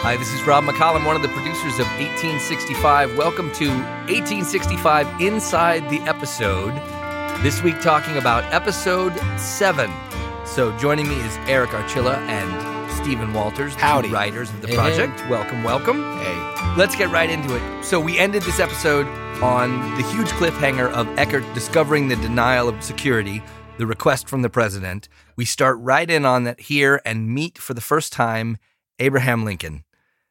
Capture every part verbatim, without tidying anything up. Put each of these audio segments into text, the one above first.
Hi, this is Rob McCollum, one of the producers of eighteen sixty-five. Welcome to eighteen sixty-five Inside the Episode. This week talking about episode seven. So joining me is Eric Archilla and Stephen Walters, the Howdy. two writers of the Hey, project. hey. Welcome, welcome. Hey. Let's get right into it. So we ended this episode on the huge cliffhanger of Eckert discovering the denial of security, the request from the president. We start right in on that here and meet for the first time Abraham Lincoln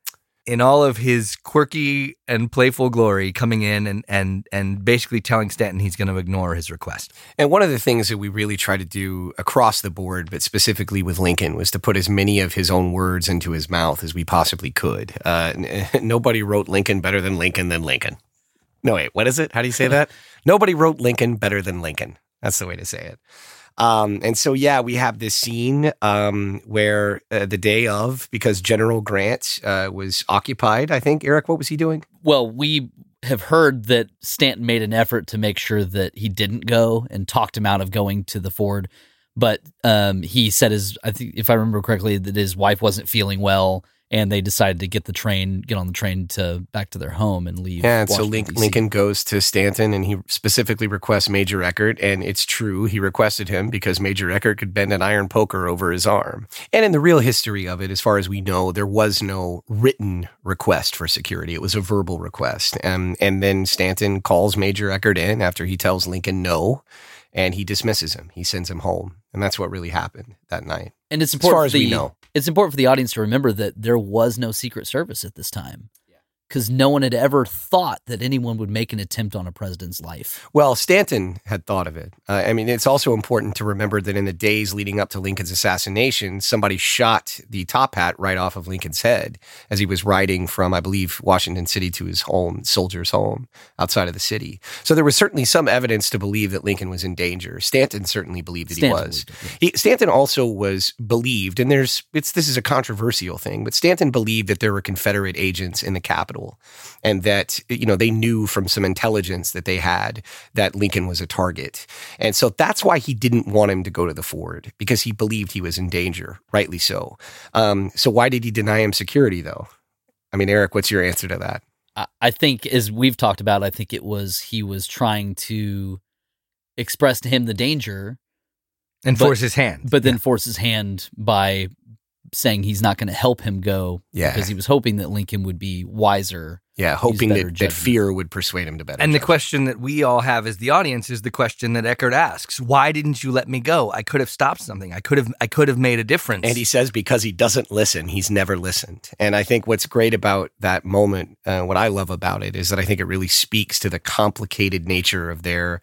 in all of his quirky and playful glory, coming in and and and basically telling Stanton he's going to ignore his request. And one of the things that we really try to do across the board, but specifically with Lincoln, was to put as many of his own words into his mouth as we possibly could. Uh, n- nobody wrote Lincoln better than Lincoln than Lincoln. No, wait, what is it? How do you say that? Nobody wrote Lincoln better than Lincoln. That's the way to say it. Um, and so, yeah, we have this scene um, where uh, the day of, because General Grant uh, was occupied, I think. Eric, what was he doing? Well, we have heard that Stanton made an effort to make sure that he didn't go and talked him out of going to the ford. But um, he said his, I think, if I remember correctly, that his wife wasn't feeling well, and they decided to get the train, get on the train to back to their home and leave. Yeah, and so Washington, Link, D C. Lincoln goes to Stanton, and he specifically requests Major Eckert, and it's true, he requested him because Major Eckert could bend an iron poker over his arm. And in the real history of it, as far as we know, there was no written request for security. It was a verbal request. Um, and then Stanton calls Major Eckert in after he tells Lincoln no, and he dismisses him. He sends him home. And that's what really happened that night. And it's As important far for as the, we know. It's important for the audience to remember that there was no Secret Service at this time, because no one had ever thought that anyone would make an attempt on a president's life. Well, Stanton had thought of it. Uh, I mean, it's also important to remember that in the days leading up to Lincoln's assassination, somebody shot the top hat right off of Lincoln's head as he was riding from, I believe, Washington City to his home, soldier's home outside of the city. So there was certainly some evidence to believe that Lincoln was in danger. Stanton certainly believed that Stanton he was. believed it, He, Stanton also was believed, and there's it's this is a controversial thing, but Stanton believed that there were Confederate agents in the Capitol, and that, you know, they knew from some intelligence that they had that Lincoln was a target. And so that's why he didn't want him to go to the ford, because he believed he was in danger, rightly so. Um, so why did he deny him security, though? I mean, Eric, what's your answer to that? I- I think, as we've talked about, I think it was he was trying to express to him the danger, And But- force his hand. but then force his hand by saying he's not going to help him go, Yeah. because he was hoping that Lincoln would be wiser. Yeah, hoping better that, that judgment. fear would persuade him to better And the judgment. question that we all have as the audience is the question that Eckert asks. Why didn't you let me go? I could have stopped something. I could have I could have made a difference. And he says because he doesn't listen, he's never listened. And I think what's great about that moment, uh, what I love about it, is that I think it really speaks to the complicated nature of their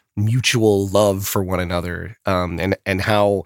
mutual love for one another, um, and and how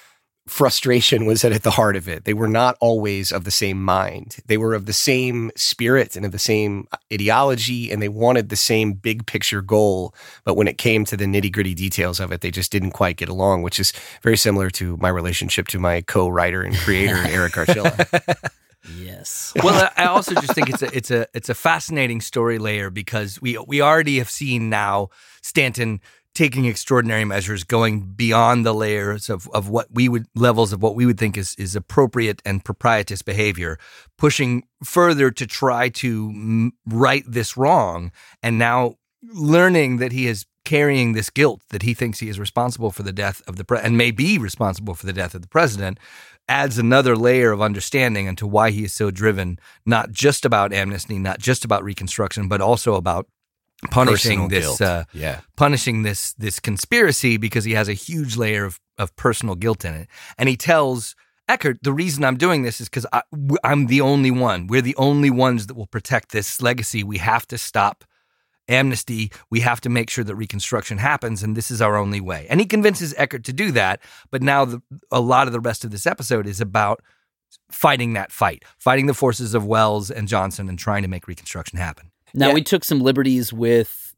frustration was at the heart of it. They were not always of the same mind. They were of the same spirit and of the same ideology, and they wanted the same big picture goal. But when it came to the nitty gritty details of it, they just didn't quite get along, which is very similar to my relationship to my co-writer and creator, Eric Archilla. Yes. Well, I also just think it's a it's a it's a fascinating story layer, because we we already have seen now Stanton taking extraordinary measures, going beyond the layers of, of what we would levels of what we would think is is appropriate and proprietous behavior, pushing further to try to m- right this wrong, and now learning that he is carrying this guilt, that he thinks he is responsible for the death of the pre- and may be responsible for the death of the president, adds another layer of understanding into why he is so driven, not just about amnesty, not just about Reconstruction, but also about punishing Personal this guilt. uh, Yeah. punishing this this conspiracy, because he has a huge layer of, of personal guilt in it. And he tells Eckert, the reason I'm doing this is because I'm the only one. We're the only ones that will protect this legacy. We have to stop amnesty. We have to make sure that Reconstruction happens, and this is our only way. And he convinces Eckert to do that, but now the, a lot of the rest of this episode is about fighting that fight, fighting the forces of Wells and Johnson and trying to make Reconstruction happen. Now, Yeah. we took some liberties with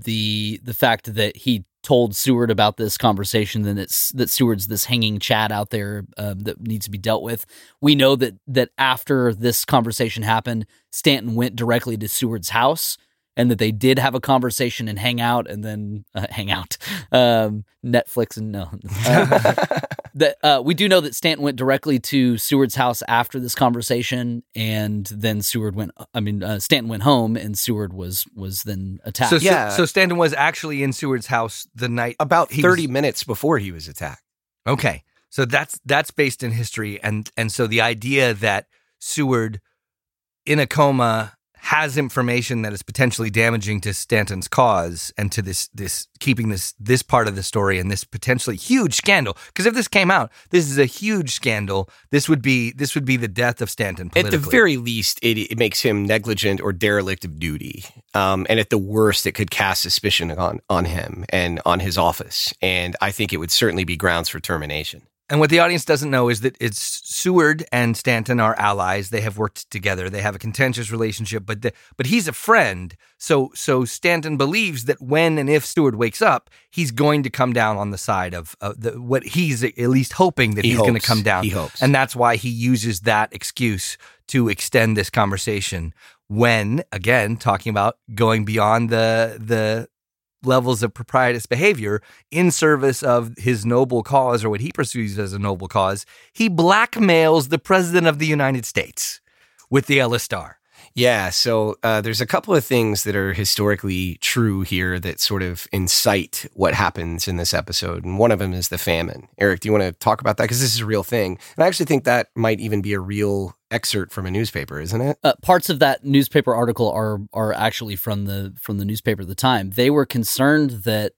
the the fact that he told Seward about this conversation, then it's that Seward's this hanging Chad out there um, that needs to be dealt with. We know that that after this conversation happened, Stanton went directly to Seward's house, and that they did have a conversation and hang out, and then uh, hang out, um, Netflix and no. Um, That uh, we do know that Stanton went directly to Seward's house after this conversation, and then Seward went. I mean, uh, Stanton went home, and Seward was was then attacked. So, Yeah. so, so Stanton was actually in Seward's house the night About he thirty was- minutes before he was attacked. Okay, so that's that's based in history, and and so the idea that Seward, in a coma, has information that is potentially damaging to Stanton's cause and to this this keeping this this part of the story and this potentially huge scandal. Because if this came out, this is a huge scandal. This would be this would be the death of Stanton politically. At the very least, it, it makes him negligent or derelict of duty. Um, and at the worst, it could cast suspicion on, on him and on his office. And I think it would certainly be grounds for termination. And what the audience doesn't know is that it's Seward and Stanton are allies. They have worked together. They have a contentious relationship, but the, but he's a friend. So so Stanton believes that when and if Seward wakes up, he's going to come down on the side of uh, the, what he's at least hoping that He he's going to hopes. come down. He hopes. And that's why he uses that excuse to extend this conversation when, again, talking about going beyond the the levels of proprietous behavior in service of his noble cause, or what he perceives as a noble cause, he blackmails the president of the United States with the Ella Star. Yeah, so uh, there's a couple of things that are historically true here that sort of incite what happens in this episode. And one of them is the famine. Eric, do you want to talk about that? Because this is a real thing. And I actually think that might even be a real excerpt from a newspaper, isn't it? Uh, parts of that newspaper article are are actually from the from the newspaper at the time. They were concerned that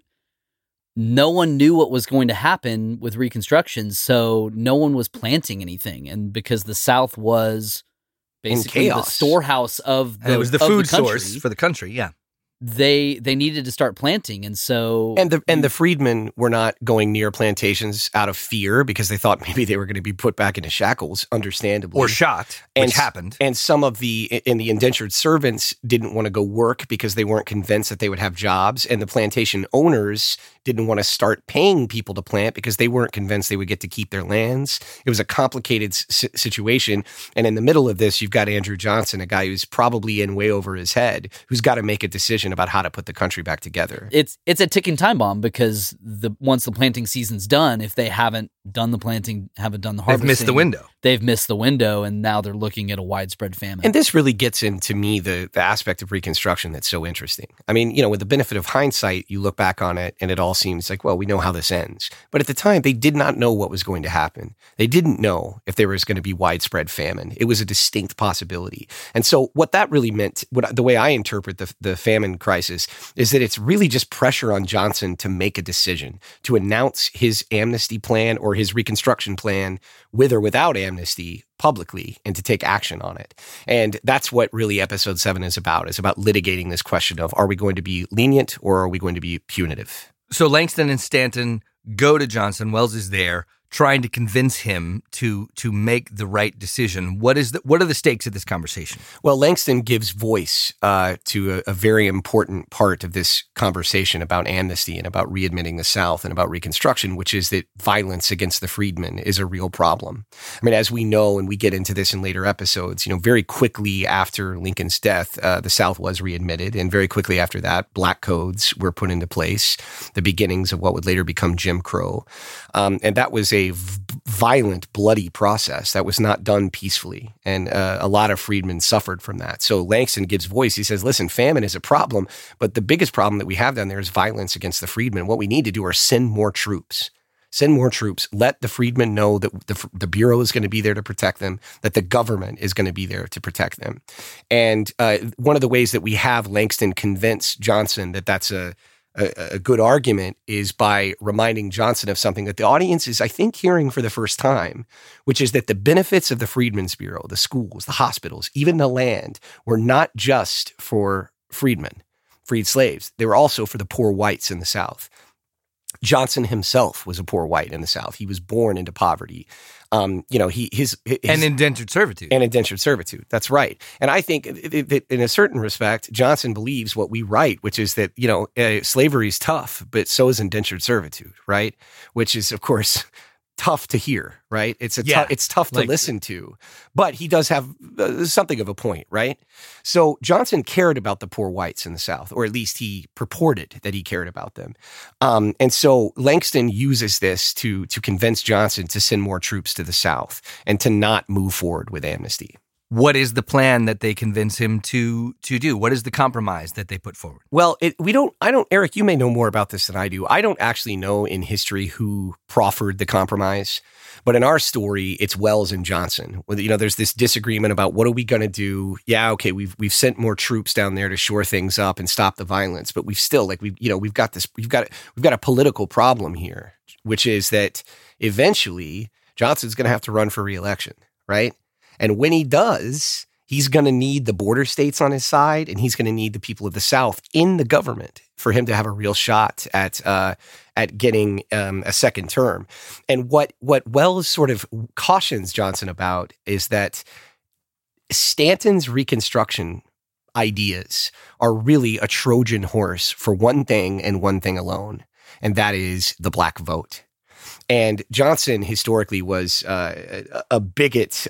no one knew what was going to happen with Reconstruction, so no one was planting anything, and because the South was basically the chaos. storehouse of the And it was the of food country, source for the country, yeah. they they needed to start planting, and so And the and the freedmen were not going near plantations out of fear because they thought maybe they were going to be put back into shackles, understandably. Or shot, And which s- happened. And some of the in the indentured servants didn't want to go work because they weren't convinced that they would have jobs, and the plantation owners didn't want to start paying people to plant because they weren't convinced they would get to keep their lands. It was a complicated s- situation, and in the middle of this, you've got Andrew Johnson, a guy who's probably in way over his head, who's got to make a decision about how to put the country back together. it's it's a ticking time bomb because the once the planting season's done, if they haven't done the planting, haven't done the They've harvesting, missed the window. They've missed the window, and now they're looking at a widespread famine. And this really gets into me the, the aspect of Reconstruction that's so interesting. I mean, you know, with the benefit of hindsight, you look back on it and it all seems like, well, we know how this ends. But at the time, they did not know what was going to happen. They didn't know if there was going to be widespread famine. It was a distinct possibility. And so what that really meant, what the way I interpret the, the famine crisis, is that it's really just pressure on Johnson to make a decision, to announce his amnesty plan or his Reconstruction plan with or without amnesty publicly and to take action on it. And that's what really episode seven is about, is about litigating this question of, are we going to be lenient or are we going to be punitive? So Langston and Stanton go to Johnson. Wells is there, trying to convince him to to make the right decision. What is the, what are the stakes of this conversation? Well, Langston gives voice uh, to a, a very important part of this conversation about amnesty and about readmitting the South and about Reconstruction, which is that violence against the freedmen is a real problem. I mean, as we know, and we get into this in later episodes, you know, very quickly after Lincoln's death, uh, the South was readmitted, and very quickly after that, black codes were put into place, the beginnings of what would later become Jim Crow, um, and that was a v- violent, bloody process that was not done peacefully. And uh, a lot of freedmen suffered from that. So Langston gives voice. He says, listen, famine is a problem, but the biggest problem that we have down there is violence against the freedmen. What we need to do are send more troops. Send more troops. Let the freedmen know that the, the Bureau is going to be there to protect them, that the government is going to be there to protect them. And uh, one of the ways that we have Langston convince Johnson that that's a A, a good argument is by reminding Johnson of something that the audience is, I think, hearing for the first time, which is that the benefits of the Freedmen's Bureau, the schools, the hospitals, even the land, were not just for freedmen, freed slaves. They were also for the poor whites in the South. Johnson himself was a poor white in the South. He was born into poverty. Um, you know, he his, his And indentured servitude. and indentured servitude. That's right. And I think that in a certain respect, Johnson believes what we write, which is that, you know, uh, slavery is tough, but so is indentured servitude, right? Which is, of course, tough to hear, right? It's a Yeah, tou- it's tough to like- listen to, but he does have uh, something of a point, right? So Johnson cared about the poor whites in the South, or at least he purported that he cared about them. Um, and so Langston uses this to to convince Johnson to send more troops to the South and to not move forward with amnesty. What is the plan that they convince him to to do? What is the compromise that they put forward? Well, it, we don't, I don't, Eric, you may know more about this than I do. I don't actually know in history who proffered the compromise, but in our story, it's Wells and Johnson. You know, there's this disagreement about what are we going to do? Yeah, okay, we've we've sent more troops down there to shore things up and stop the violence, but we've still, like, we, you know, we've got this, we've got, we've got a political problem here, which is that eventually Johnson's going to have to run for re-election, right? And when he does, he's going to need the border states on his side, and he's going to need the people of the South in the government for him to have a real shot at uh, at getting um, a second term. And what what Wells sort of cautions Johnson about is that Stanton's Reconstruction ideas are really a Trojan horse for one thing and one thing alone, and that is the black vote. And Johnson historically was uh, a bigot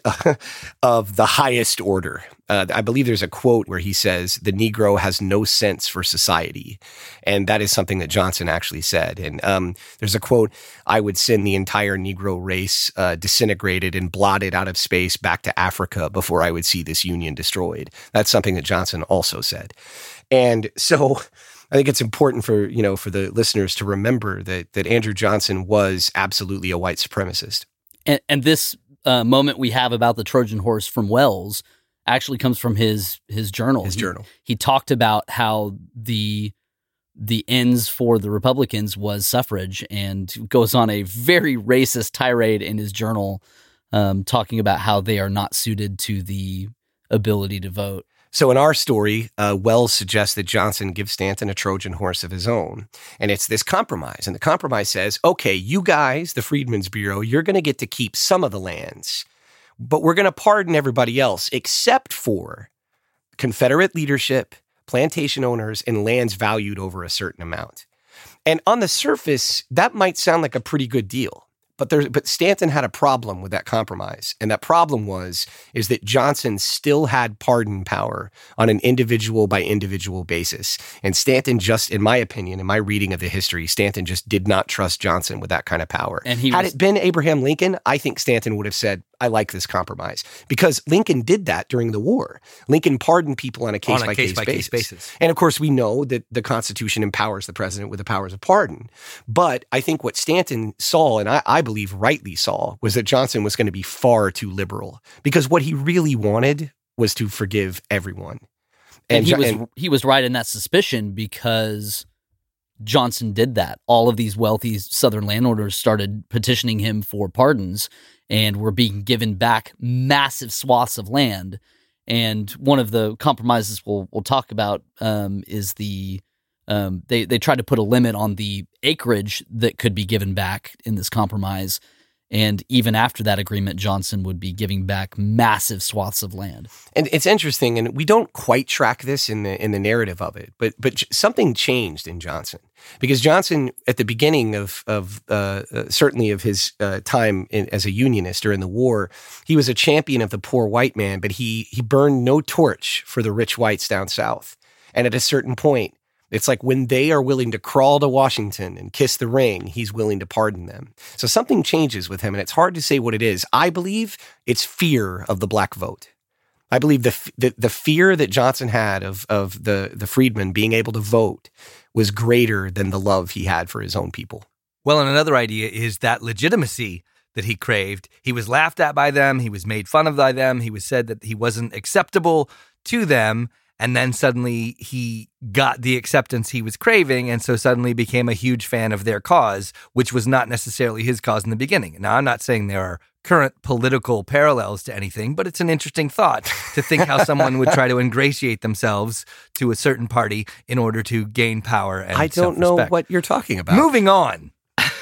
of the highest order. Uh, I believe there's a quote where he says, "The Negro has no sense for society." And that is something that Johnson actually said. And um, there's a quote, "I would send the entire Negro race uh, disintegrated and blotted out of space back to Africa before I would see this Union destroyed." That's something that Johnson also said. And so I think it's important for, you know, for the listeners to remember that that Andrew Johnson was absolutely a white supremacist. And, and this uh, moment we have about the Trojan horse from Wells actually comes from his his journal. His he, journal. He talked about how the the ends for the Republicans was suffrage, and goes on a very racist tirade in his journal, um, talking about how they are not suited to the ability to vote. So in our story, uh, Wells suggests that Johnson give Stanton a Trojan horse of his own. And it's this compromise. And the compromise says, okay, you guys, the Freedmen's Bureau, you're going to get to keep some of the lands, but we're going to pardon everybody else except for Confederate leadership, plantation owners, and lands valued over a certain amount. And on the surface, that might sound like a pretty good deal. But there, but Stanton had a problem with that compromise. And that problem was, is that Johnson still had pardon power on an individual by individual basis. And Stanton just, in my opinion, in my reading of the history, Stanton just did not trust Johnson with that kind of power. And he had was, it been Abraham Lincoln, I think Stanton would have said, I like this compromise, because Lincoln did that during the war. Lincoln pardoned people on a case by case basis. basis. And of course, we know that the Constitution empowers the president with the powers of pardon. But I think what Stanton saw, and I, I believe rightly saw, was that Johnson was going to be far too liberal, because what he really wanted was to forgive everyone. And, And, he Jo- was and he was right in that suspicion, because Johnson did that. All of these wealthy Southern landowners started petitioning him for pardons and were being given back massive swaths of land. And one of the compromises we'll we'll talk about um, is the um, they they tried to put a limit on the acreage that could be given back in this compromise. And even after that agreement, Johnson would be giving back massive swaths of land. And it's interesting, and we don't quite track this in the in the narrative of it, but but something changed in Johnson, because Johnson, at the beginning of of uh, uh, certainly of his uh, time in, as a Unionist during the war, he was a champion of the poor white man, but he he burned no torch for the rich whites down south. And at a certain point, it's like when they are willing to crawl to Washington and kiss the ring, he's willing to pardon them. So something changes with him, and it's hard to say what it is. I believe it's fear of the black vote. I believe the the, the fear that Johnson had of of the, the freedmen being able to vote was greater than the love he had for his own people. Well, and another idea is that legitimacy that he craved. He was laughed at by them. He was made fun of by them. He was said that he wasn't acceptable to them. And then suddenly he got the acceptance he was craving, and so suddenly became a huge fan of their cause, which was not necessarily his cause in the beginning. Now, I'm not saying there are current political parallels to anything, but it's an interesting thought to think how someone would try to ingratiate themselves to a certain party in order to gain power and I don't know self-respect. what you're talking about. Moving on.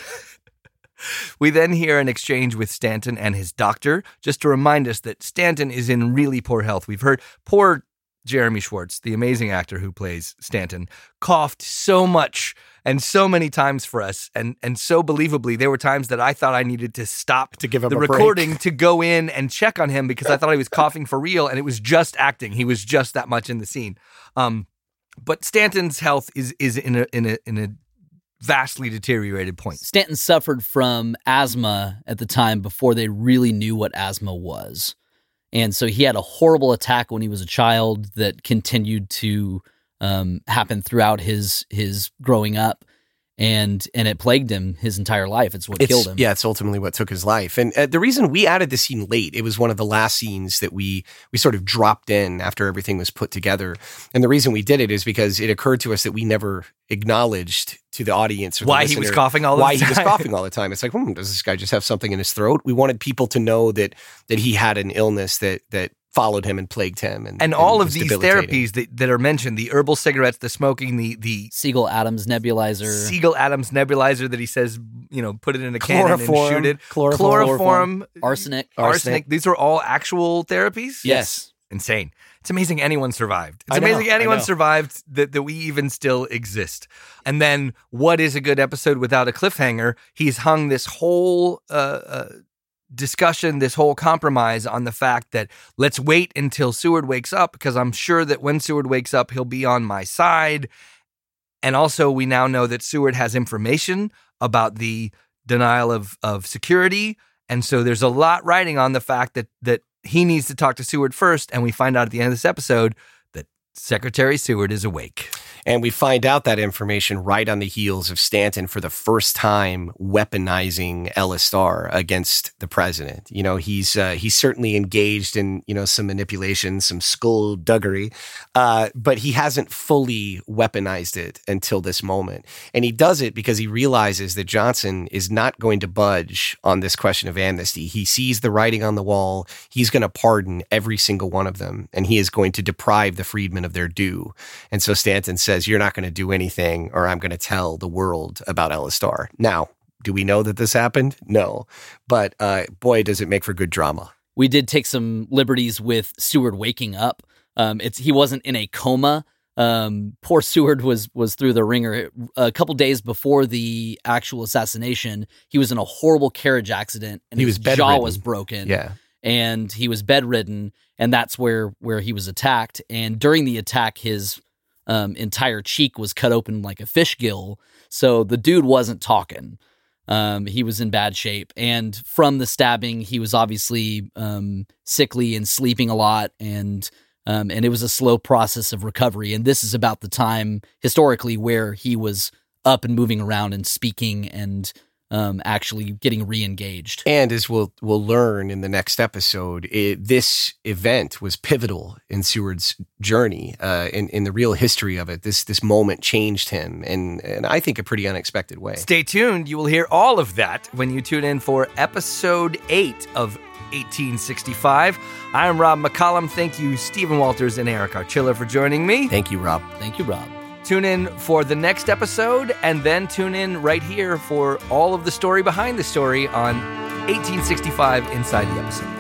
We then hear an exchange with Stanton and his doctor, just to remind us that Stanton is in really poor health. We've heard poor Jeremy Schwartz, the amazing actor who plays Stanton, coughed so much and so many times for us, and and so believably. There were times that I thought I needed to stop to give him the a recording break. to go in and check on him because I thought he was coughing for real, and it was just acting. He was just that much in the scene. Um, but Stanton's health is is in a in a in a vastly deteriorated point. Stanton suffered from asthma at the time before they really knew what asthma was. And so he had a horrible attack when he was a child that continued to um, happen throughout his his growing up. And and it plagued him his entire life. It's what it's, killed him. Yeah, it's ultimately what took his life. And uh, the reason we added the scene late, it was one of the last scenes that we we sort of dropped in after everything was put together. And the reason we did it is because it occurred to us that we never acknowledged to the audience or the Why he was listener coughing all the why time. he was coughing all the time. It's like, hmm, does this guy just have something in his throat? We wanted people to know that that he had an illness that that followed him and plagued him. And, And and all of was these debilitating. therapies that, that are mentioned, the herbal cigarettes, the smoking, the the Siegel Adams nebulizer. Siegel Adams nebulizer that he says, you know, put it in a cannon and Chloroform. shoot it. Chloroform. Chloroform, Arsenic. arsenic. Arsenic. These are all actual therapies? Yes. Insane. It's amazing anyone survived. It's I know, amazing I anyone know. survived that, that we even still exist. And then what is a good episode without a cliffhanger? He's hung this whole uh, uh, discussion, this whole compromise on the fact that let's wait until Seward wakes up because I'm sure that when Seward wakes up, he'll be on my side. And also we now know that Seward has information about the denial of, of security. And so there's a lot riding on the fact that that he needs to talk to Seward first, and we find out at the end of this episode that Secretary Seward is awake. And we find out that information right on the heels of Stanton for the first time weaponizing L-Star against the president. You know, he's uh, he's certainly engaged in, you know, some manipulation, some skullduggery, uh, but he hasn't fully weaponized it until this moment. And he does it because he realizes that Johnson is not going to budge on this question of amnesty. He sees the writing on the wall. He's going to pardon every single one of them, and he is going to deprive the freedmen of their due. And so Stanton says, says, you're not going to do anything or I'm going to tell the world about L-Star. Now, do we know that this happened? No. But uh, boy, does it make for good drama. We did take some liberties with Seward waking up. Um, it's he wasn't in a coma. Um, poor Seward was was through the ringer. A couple days before the actual assassination, he was in a horrible carriage accident and He his was jaw bedridden. was broken. Yeah. And he was bedridden, and that's where where he was attacked. And during the attack, his Um, entire cheek was cut open like a fish gill. So the dude wasn't talking. Um, he was in bad shape. And from the stabbing, he was obviously um, sickly and sleeping a lot. And um, and it was a slow process of recovery. And this is about the time historically where he was up and moving around and speaking and um, actually getting re-engaged. And as we'll we'll learn in the next episode, it, this event was pivotal in Seward's journey, uh, in in the real history of it. This this moment changed him, and and I think a pretty unexpected way. Stay tuned. You will hear all of that when you tune in for episode eight of eighteen sixty-five. I'm Rob McCollum. Thank you, Stephen Walters and Eric Archilla, for joining me. Thank you, Rob. Thank you, Rob. Tune in for the next episode, and then tune in right here for all of the story behind the story on eighteen sixty-five Inside the Episode.